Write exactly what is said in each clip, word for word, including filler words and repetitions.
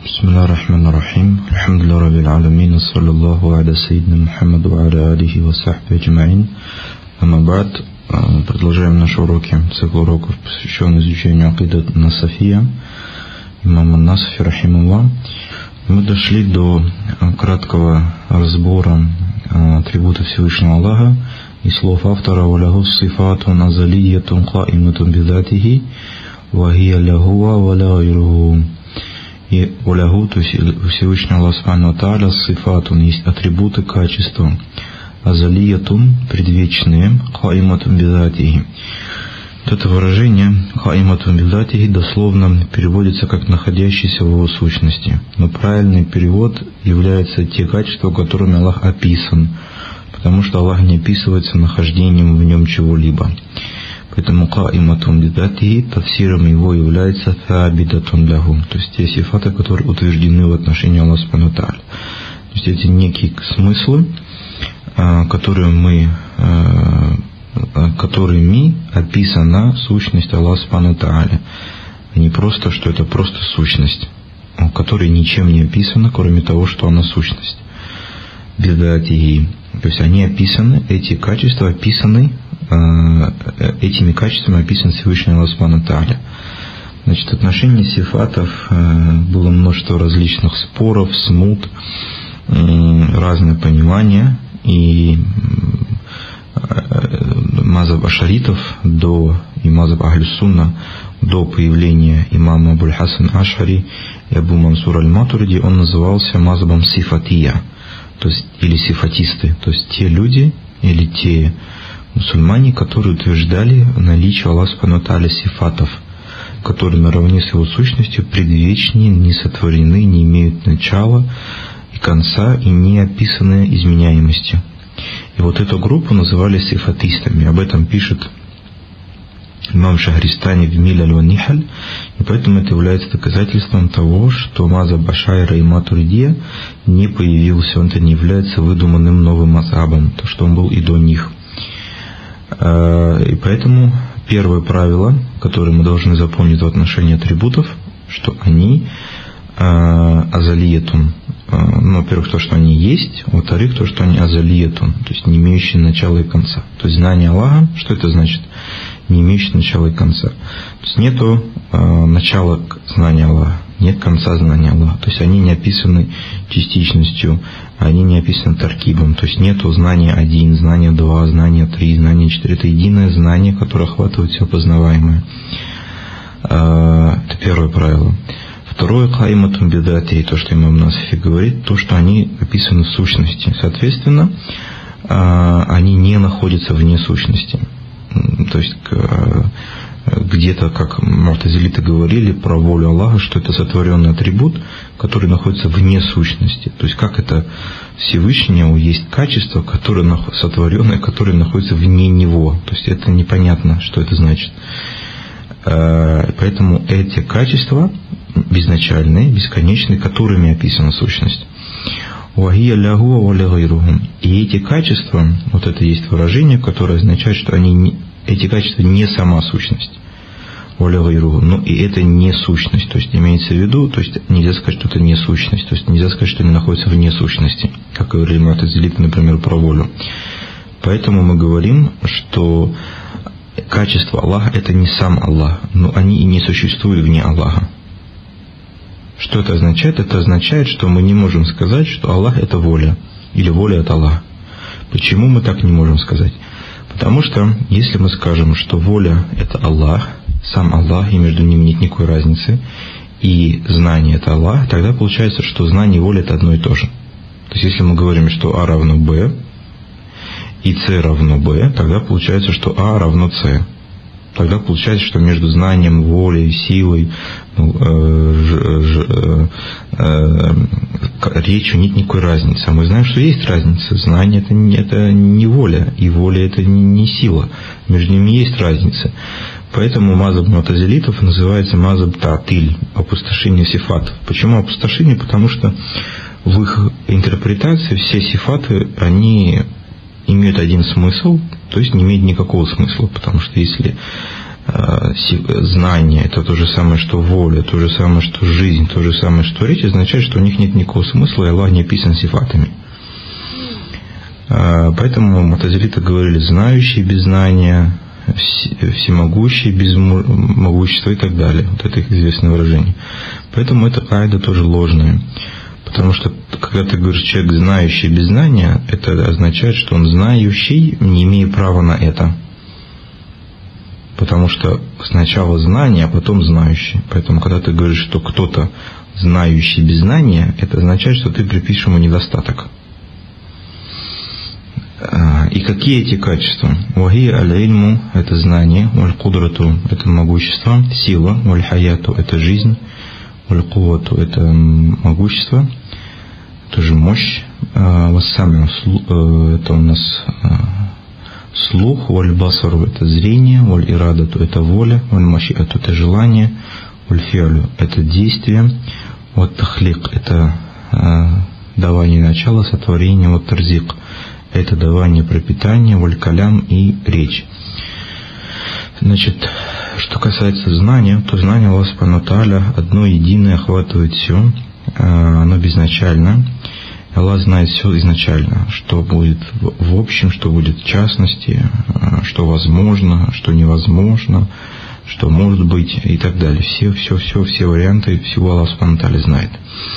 Бисмиллахи рахмани рахим. Алхамдулиллахи раббил аламин. Ассалаллаху аля сайидина Мухаммад ва аля алихи ва сахби аджмаин. Амма ба'д. Продолжаем наши уроки, цикл уроков, посвященный изучению акида Насафия, имама Насафи рахимуллах. Мы дошли до краткого разбора атрибутов Всевышнего Аллаха и слов автора: «Валаху сифатун азалиятун каиматун бидатихи, ва хия лаху ва ла гайруху». И «Валаху», то есть у Всевышнего Аллаха субхану ва тааля, сифатун, есть атрибуты, качества, азалиятун, предвечные, каиматун бидатихи. Это выражение «хаиматун бидатихи» дословно переводится как «находящийся в его сущности». Но правильный перевод является те качества, которыми Аллах описан, потому что Аллах не описывается нахождением в нем чего-либо. Поэтому «хаиматун бидатихи» тафсиром его является «фабидатун лаху», то есть те сифаты, которые утверждены в отношении Аллаха субхану ва тааля. То есть эти некие смыслы, которые мы которыми описана сущность Аллаха субхану ва тааля, а не просто, что это просто сущность, которая ничем не описана, кроме того, что она сущность. Бидатихи. То есть они описаны, эти качества описаны, этими качествами описан Всевышний Аллах субхану ва тааля. Значит, в отношении сифатов было множество различных споров, смут, разное понимание, и мазхаб ашаритов до и мазхаб ахлю-сунна до появления имама Абуль-Хасан Ашари и Абу Мансур аль-Матуриди, он назывался мазхабом сифатия, то есть или сифатисты, то есть те люди или те мусульмане, которые утверждали наличие Аллаха субхану ва тааля сифатов, которые наравне с его сущностью предвечные, не сотворены, не имеют начала и конца и не описаны изменяемостью. И вот эту группу называли сифатистами. Об этом пишет имам Шахристани в Миль аль-Ванихаль, и поэтому это является доказательством того, что мазхаб Ашайра и Матуридия не появился, он это не является выдуманным новым мазхабом, то что он был и до них. И поэтому первое правило, которое мы должны запомнить в отношении атрибутов, что они азалиятун. Ну, во-первых, то, что они есть, во-вторых, то, что они азалиятун, то есть не имеющие начала и конца. То есть знание Аллаха, что это значит? Не имеющие начала и конца. То есть нету э, начала знания Аллаха, нет конца знания Аллаха. То есть они не описаны частичностью, они не описаны таркибом. То есть нету знания один, знания два, знания три, знания четыре. Это единое знание, которое охватывает все познаваемое. Э, это первое правило. Второе, каиматун бидатихи, то, что имам Насафи говорит, то, что они описаны в сущности. Соответственно, они не находятся вне сущности. То есть где-то, как му'тазилиты говорили про волю Аллаха, что это сотворенный атрибут, который находится вне сущности. То есть как это Всевышнего есть качество, которое сотворенное, которое находится вне него. То есть это непонятно, что это значит. Поэтому эти качества безначальные, бесконечные, которыми описана сущность. «Вахия лягу ва ла гайруху». И эти качества, вот это есть выражение, которое означает, что они не, эти качества не сама сущность. «Ва ла гайруху». Но и это не сущность. То есть имеется в виду, то есть нельзя сказать, что это не сущность. То есть нельзя сказать, что они находятся вне сущности, как говорили му'тазилиты, например, про волю. Поэтому мы говорим, что качество Аллаха это не сам Аллах, но они и не существуют вне Аллаха. Что это означает? Это означает, что мы не можем сказать, что Аллах это воля, или воля от Аллаха. Почему мы так не можем сказать? Потому что если мы скажем, что воля это Аллах, сам Аллах, и между ними нет никакой разницы, и знание это Аллах, тогда получается, что знание и воля это одно и то же. То есть если мы говорим, что А равно Б, и С равно Б, тогда получается, что А равно С. Тогда получается, что между знанием, волей, силой, ну, э, ж, ж, э, э, речью нет никакой разницы. А мы знаем, что есть разница. Знание это не, это не воля, и воля это не, не сила. Между ними есть разница. Поэтому мазхаб му'тазилитов называется мазхаб та'тиль, опустошение сифатов. Почему опустошение? Потому что в их интерпретации все сифаты, они имеют один смысл, то есть не имеют никакого смысла, потому что если знание, это то же самое, что воля, то же самое, что жизнь, то же самое, что речь, означает, что у них нет никакого смысла, и Аллах не описан сифатами. Поэтому му'тазилиты говорили знающий без знания, всемогущий без могущества и так далее. Вот это их известное выражение. Поэтому эта каида тоже ложная. Потому что, когда ты говоришь человек знающий без знания, это означает, что он знающий, не имея права на это. Потому что сначала знание, а потом знающий. Поэтому, когда ты говоришь, что кто-то знающий без знания, это означает, что ты припишешь ему недостаток. И какие эти качества? Вахи аль-ильму – это знание, валь-кудрату – это могущество, сила, валь-хаяту – это жизнь, валь-кувату – это могущество, тоже мощь, вассамю – это у нас слух, валь-басару – это зрение, валь-ирадату – это воля, валь-машиату – это желание, валь-фиалю – это действие, валь-тахлик – это давание начала, сотворение, валь-тарзик – это давание пропитания, валь-калям и речь. Значит, что касается знания, то знание Аллаха Субхану ва Тааля одно единое охватывает все, оно безначально. Аллах знает все изначально, что будет в общем, что будет в частности, что возможно, что невозможно, что может быть и так далее. Все, все, все, все варианты всего Аллах Субхану ва Тааля знает.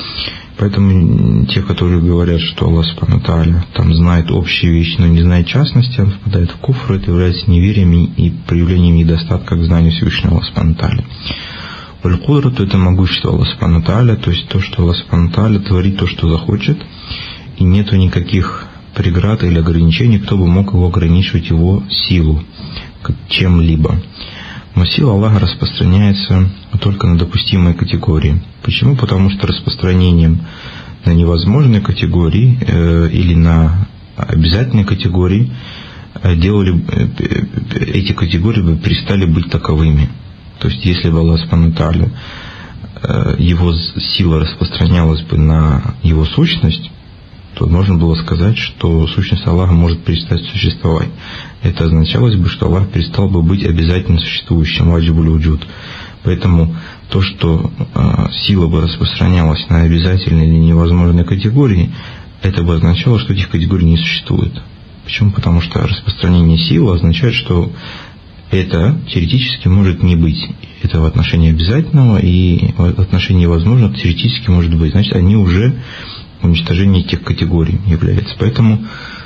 Поэтому те, которые говорят, что Аллах Субхану ва Тааля там знает общие вещи, но не знает частности, он впадает в куфр, это является неверием и проявлением недостатка к знанию Всевышнего Аллаха Субхану ва Тааля. Валь-кудрату – это могущество Аллаха Субхану ва Тааля, то есть то, что Аллах Субхану ва Тааля творит то, что захочет, и нету никаких преград или ограничений, кто бы мог его ограничивать его силу чем-либо. Но сила Аллаха распространяется только на допустимые категории. Почему? Потому что распространением на невозможные категории э, или на обязательные категории э, делали, э, эти категории бы перестали быть таковыми. То есть, если бы Аллах Субхану ва Тааля, э, его сила распространялась бы на его сущность, то можно было сказать, что сущность Аллаха может перестать существовать. Это означало бы, что Аллах перестал бы быть обязательно существующим, ваджибуль вуджуд. Поэтому то, что э, сила бы распространялась на обязательные или невозможные категории, это бы означало, что этих категорий не существует. Почему? Потому что распространение силы означает, что это теоретически может не быть. Это в отношении обязательного и в отношении возможного теоретически может быть. Значит, они уже уничтожение тех категорий является. Поэтому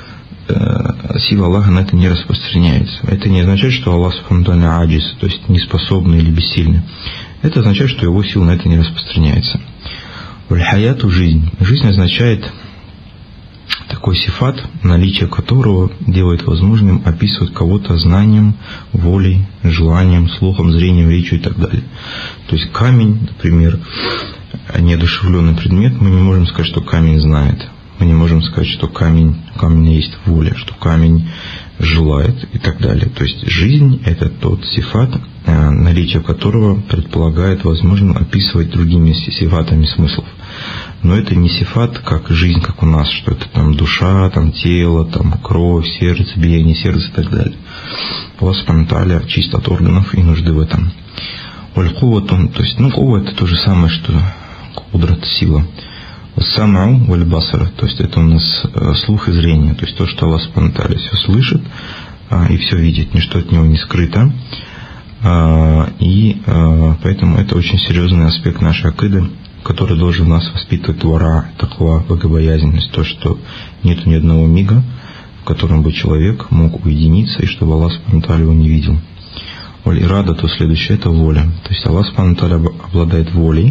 э, сила Аллаха на это не распространяется. Это не означает, что Аллах Субхану ва Тааля аджиз, то есть неспособный или бессильный. Это означает, что его сила на это не распространяется. Валь-хаяту – жизнь. Жизнь означает такой сифат, наличие которого делает возможным описывать кого-то знанием, волей, желанием, слухом, зрением, речью и так далее. То есть камень, например, неодушевленный предмет, мы не можем сказать, что камень знает. Мы не можем сказать, что камень, у камня есть воля, что камень желает и так далее. То есть жизнь – это тот сифат, наличие которого предполагает возможным описывать другими сифатами смыслов. Но это не сифат, как жизнь, как у нас, что это там душа, там тело, там кровь, сердце, биение сердца и так далее. Аллах Субхану ва Тааля чист от органов и нужды в этом. Валь-кувату, то есть, ну, кува – это то же самое, что кудрат, сила. Вассам'у валь-басар, то есть это у нас слух и зрение, то есть то, что Аллах Субхану ва Тааля все слышит а, и все видит, ничто от него не скрыто. А, и а, поэтому это очень серьезный аспект нашей акиды, который должен нас воспитывать вара, таква, богобоязненность, то, что нет ни одного мига, в котором бы человек мог уединиться, и чтобы Аллах Субхану ва Тааля его не видел. Валь-ирада, то следующее – это воля. То есть Аллах Субхану ва Тааля обладает волей,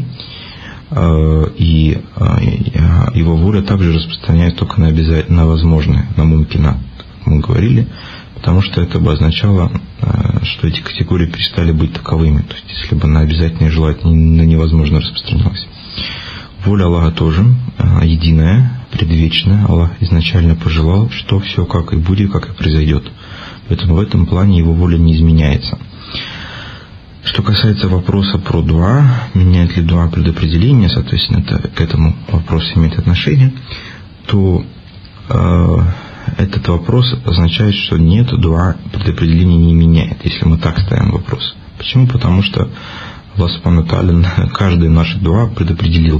и его воля также распространяется только на обязательно, на возможное, на мумкина, как мы говорили, потому что это бы означало, что эти категории перестали быть таковыми, то есть если бы на обязательное желательное, на невозможное распространялось. Воля Аллаха тоже единая, предвечная. Аллах изначально пожелал, что все как и будет, как и произойдет. Поэтому в этом плане его воля не изменяется. Что касается вопроса про дуа, меняет ли дуа предопределение, соответственно, это, к этому вопросу имеет отношение, то э, этот вопрос означает, что нет, дуа предопределение не меняет, если мы так ставим вопрос. Почему? Потому что Аллах Субхану ва Тааля каждое наше дуа предопределил.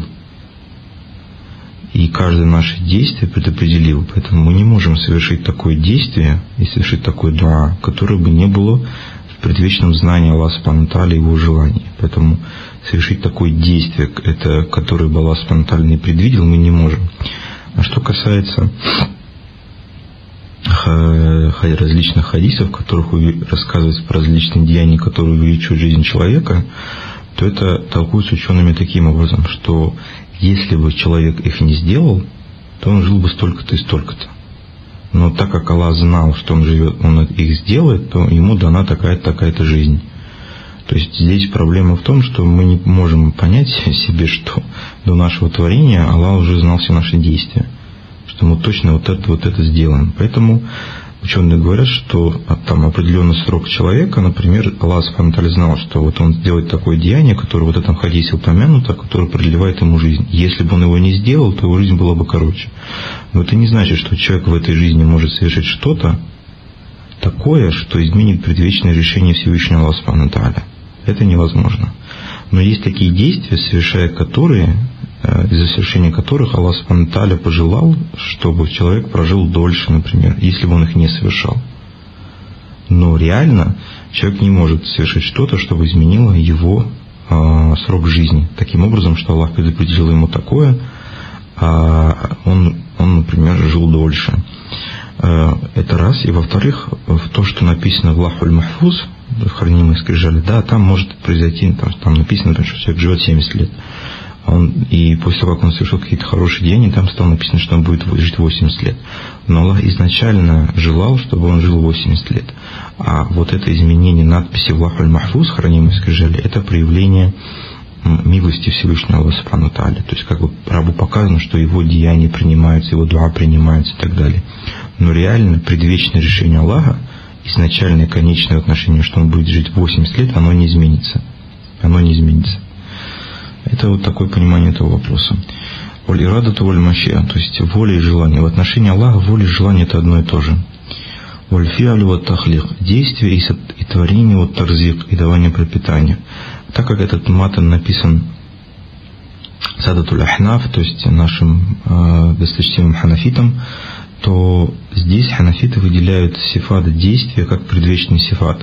И каждое наше действие предопределил. Поэтому мы не можем совершить такое действие и совершить такое дуа, которое бы не было в предвечном знании Аллаха Субхану ва Тааля и его желаний. Поэтому совершить такое действие, это, которое бы Аллах Субхану ва Тааля не предвидел, мы не можем. А что касается различных хадисов, в которых рассказывается про различные деяния, которые увеличивают жизнь человека, то это толкуется учеными таким образом, что если бы человек их не сделал, то он жил бы столько-то и столько-то. Но так как Аллах знал, что он живет, он их сделает, то ему дана такая-то, такая-то жизнь. То есть здесь проблема в том, что мы не можем понять себе, что до нашего творения Аллах уже знал все наши действия, что мы точно вот это, вот это сделаем. Поэтому ученые говорят, что там определенный срок человека, например, Аллах Субхану ва Тааля знал, что вот он сделает такое деяние, которое вот в этом хадисе упомянуто, которое продлевает ему жизнь. Если бы он его не сделал, то его жизнь была бы короче. Но это не значит, что человек в этой жизни может совершить что-то такое, что изменит предвечное решение Всевышнего Аллаха Субхану ва Тааля. Это невозможно. Но есть такие действия, совершая которые, из-за совершения которых Аллах Субхану ва Тааля пожелал, чтобы человек прожил дольше, например, если бы он их не совершал. Но реально человек не может совершить что-то, чтобы изменило его э, срок жизни. Таким образом, что Аллах предопределил ему такое, а он, он, например, жил дольше. Э, это раз. И во-вторых, в то, что написано в Лахуль Махфуз, в хранимой скрижали, да, там может произойти, там, там написано, например, что человек живет семьдесят лет. Он, и после того, как он совершил какие-то хорошие деяния, там стало написано, что он будет жить восемьдесят лет. Но Аллах изначально желал, чтобы он жил восемьдесят лет. А вот это изменение надписи в Лахуль Махфуз, хранимой скрижали, это проявление милости Всевышнего Аллаха Субхану ва Тааля. То есть как бы рабу показано, что его деяния принимаются, его дуа принимаются и так далее. Но реально предвечное решение Аллаха, изначальное конечное отношение, что он будет жить восемьдесят лет, оно не изменится. Оно не изменится. Это вот такое понимание этого вопроса. Воль ирадату воль машия, то есть воля и желание. В отношении Аллаха воля и желание это одно и то же. Воль фиалю вот тахлих, действие и творение вот тарзик, и давание пропитания. Так как этот матан написан Садатуль Ахнаф, то есть нашим э, досточтимым ханафитам, то здесь ханафиты выделяют сифат действия как предвечный сифат.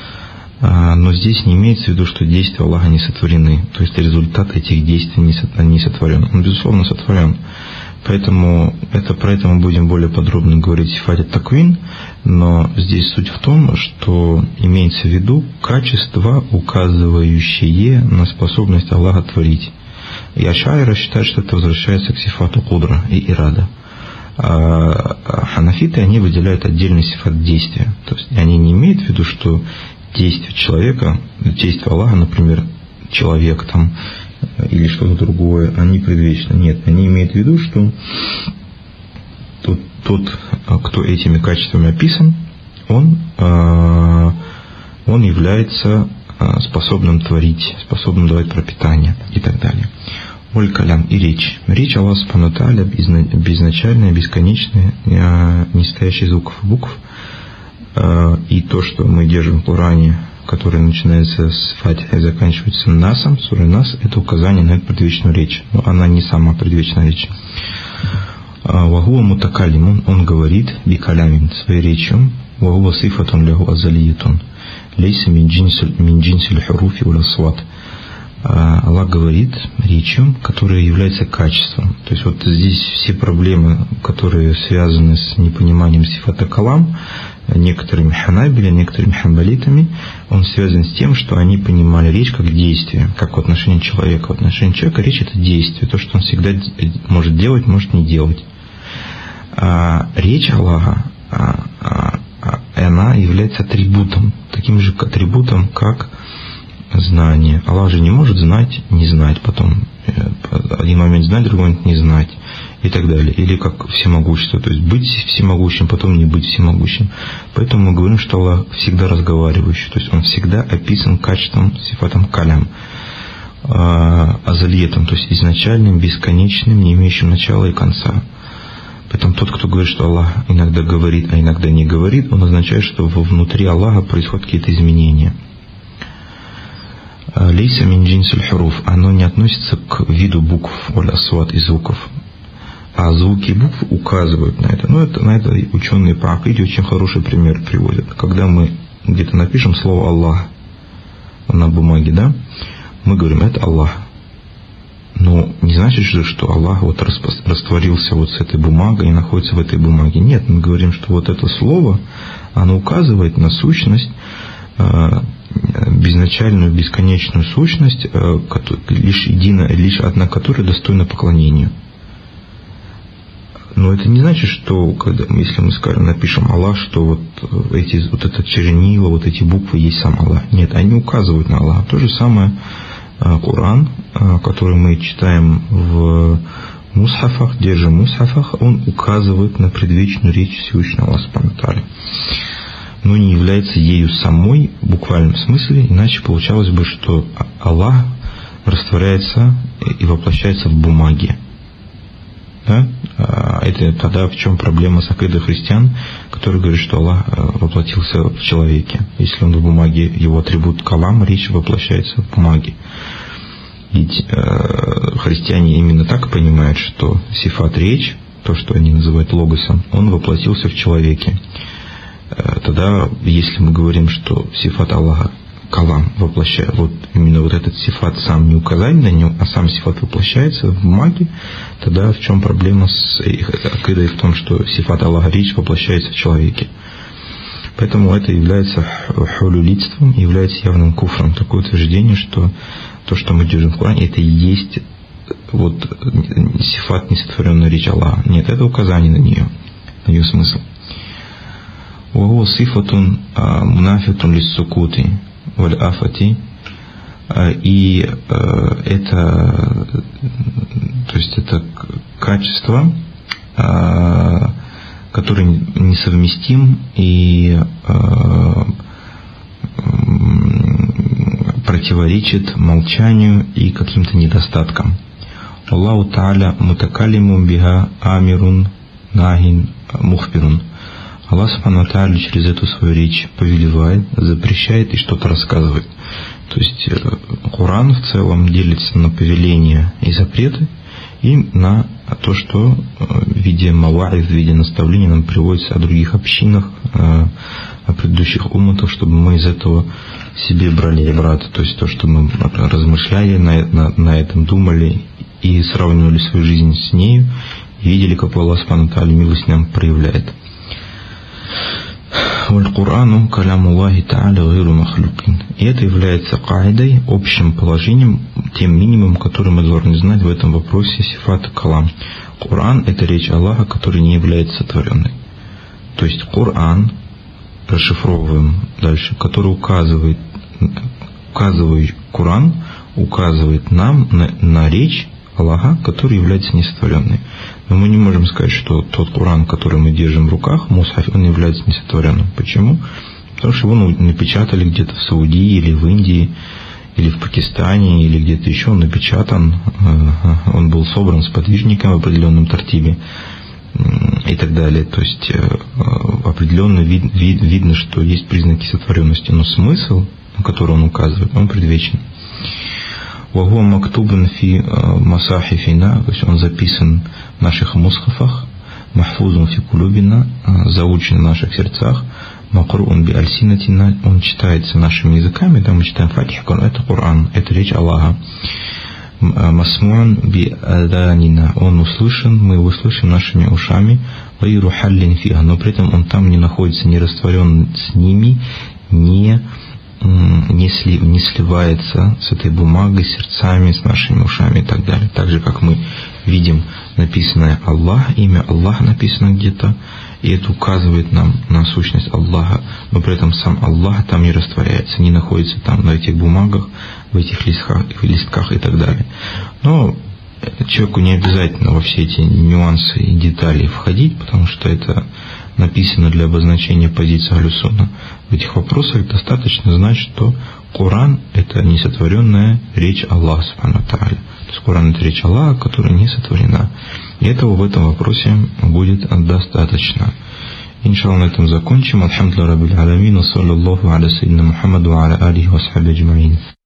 Но здесь не имеется в виду, что действия Аллаха не сотворены. То есть результат этих действий не сотворен. Он, безусловно, сотворен. Поэтому это, про это мы будем более подробно говорить в сифате таквин. Но здесь суть в том, что имеется в виду качества, указывающие на способность Аллаха творить. И ашайра считает, что это возвращается к сифату кудра и ирада. А ханафиты, они выделяют отдельный сифат действия. То есть они не имеют в виду, что действие человека, действие Аллаха, например, человек там или что-то другое, они предвечны. Нет, они имеют в виду, что тот, тот кто этими качествами описан, он, он является способным творить, способным давать пропитание и так далее. Воль калям и речь. Речь Аллаха Субхану ва Тааля безначальная, бесконечная, не стоящая из звуков и букв. И то, что мы держим в Коране, который начинается с Фатиха и заканчивается Насом, сура Нас, это указание на эту предвечную речь. Но она не сама предвечная речь. Вагуа мутакалим, он говорит бикалямин, своей речью. Вагуа сифатун лягу азалиятун. Лейса мин джинсиль хуруфи уля сват. Аллах говорит речью, которая является качеством. То есть вот здесь все проблемы, которые связаны с непониманием сифата калам, некоторыми ханабили, некоторыми хамбалитами, он связан с тем, что они понимали речь как действие, как в отношении человека. В отношении человека речь это действие, то, что он всегда может делать, может не делать. А речь Аллаха, а, а, а, она является атрибутом, таким же атрибутом, как знание. Аллах же не может знать, не знать, потом один момент знать, другой момент не знать и так далее. Или как всемогущество, то есть быть всемогущим, потом не быть всемогущим. Поэтому мы говорим, что Аллах всегда разговаривающий, то есть Он всегда описан качеством сифатом калям, азалиетом, то есть изначальным, бесконечным, не имеющим начала и конца. Поэтому тот, кто говорит, что Аллах иногда говорит, а иногда не говорит, он означает, что внутри Аллаха происходят какие-то изменения. Лейса мин джинсуль хуруф, оно не относится к виду букв, оль асват и звуков. А звуки букв указывают на это. Ну, это, на это ученые по акиде очень хороший пример приводят. Когда мы где-то напишем слово Аллах на бумаге, да, мы говорим, это Аллах. Но не значит, что Аллах вот растворился вот с этой бумагой и находится в этой бумаге. Нет, мы говорим, что вот это слово, оно указывает на сущность, безначальную, бесконечную сущность, лишь единая, лишь одна которая достойна поклонению. Но это не значит, что когда, если мы скажем, напишем Аллах, что вот эти, вот это чернила, вот эти буквы есть сам Аллах. Нет, они указывают на Аллаха. То же самое Коран, который мы читаем в мусхафах, держим в мусхафах, он указывает на предвечную речь Всевышнего Аллаха Субхану ва Тааля, но не является ею самой в буквальном смысле, иначе получалось бы, что Аллах растворяется и воплощается в бумаге. Да? Это тогда в чем проблема с акидой христиан, которые говорят, что Аллах воплотился в человеке. Если он в бумаге, его атрибут калам, речь воплощается в бумаге. Ведь э, христиане именно так понимают, что сифат речь, то, что они называют логосом, он воплотился в человеке. Э, тогда, если мы говорим, что сифат Аллаха калам воплощает, вот именно вот этот сифат сам не указание на него, а сам сифат воплощается в бумаге, тогда в чем проблема с акидой в том, что сифат Аллаха речь воплощается в человеке. Поэтому это является хулюлитством, является явным куфром. Такое утверждение, что то, что мы держим в Коране, это и есть вот сифат, несотворенная речь Аллаха. Нет, это указание на нее, на ее смысл. وهو صفة منافة للسكوت والآفة, и это, то есть это качество, которое несовместим и противоречит молчанию и каким-то недостаткам. Аллаху Тааля мутакалимун биха амирун нахин мухбирун. Аллах Субхану ва Тааля через эту свою речь повелевает, запрещает и что-то рассказывает. То есть Коран в целом делится на повеления и запреты, и на то, что в виде маваид, в виде наставлений нам приводится о других общинах, о предыдущих умматах, чтобы мы из этого себе брали ибрат. То есть то, что мы размышляли на, на, на этом, думали и сравнивали свою жизнь с нею, и видели, как Аллах Субхану ва Тааля милость нам проявляет. Валь-Курану калямуллахи Тааля гайру махлюкин. И это является каидой, общим положением, тем минимумом, который мы должны знать в этом вопросе сифат калам. Коран — это речь Аллаха, который не является сотворенной. То есть Коран, расшифровываем дальше, который указывает, указывает Коран, указывает нам на, на речь Аллаха, который является несотворенной. Но мы не можем сказать, что тот Коран, который мы держим в руках, мусхаф, он является несотворенным. Почему? Потому что его напечатали где-то в Саудии или в Индии, или в Пакистане, или где-то еще. Он напечатан, он был собран с подвижником в определенном тартибе и так далее. То есть определенно вид, вид, видно, что есть признаки сотворенности, но смысл, на который он указывает, он предвечен. وهو مكتوب في مصاحفنا, то есть он записан в наших мусхафах, махфузун фи кулубина, заучен в наших сердцах, макруун би альсинатина, он читается нашими языками, да, мы читаем фатиху, это Коран, это речь Аллаха. Масмуун би аданина, он услышан, мы его слышим нашими ушами, вайру халлин фиха, но при этом он там не находится, не растворен с ними, не Не, сли, не сливается с этой бумагой, сердцами, с нашими ушами и так далее. Так же, как мы видим написанное Аллах, имя Аллах написано где-то, и это указывает нам на сущность Аллаха, но при этом сам Аллах там не растворяется, не находится там на этих бумагах, в этих листках, листках и так далее. Но человеку не обязательно во все эти нюансы и детали входить, потому что это написано для обозначения позиции Ахлю-Сунна. В этих вопросах достаточно знать, что Коран — это несотворенная речь Аллаха Субхану ва Тааля. То есть Коран — это речь Аллаха, которая не сотворена. И этого в этом вопросе будет достаточно. Иншаллах, на этом закончим. Алхамдулиллахи раббил аламин. Ва саллаллаху аля сайидина Мухаммаду ва аля алихи ва асхаби аджмаин.